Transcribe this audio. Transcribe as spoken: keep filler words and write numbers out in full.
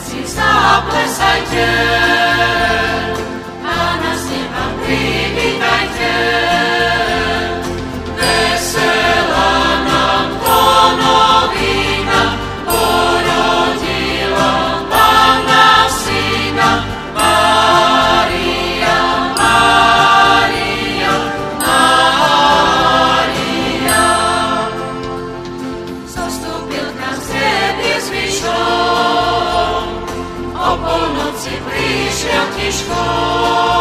všetci zaplesajte, Pána z neba privítajte. Veselá nám to novina, porodila Panna syna, Mária, Mária, Mária. Zostúpil k nám z nebies vyšol, o polnoci prišiel tiško.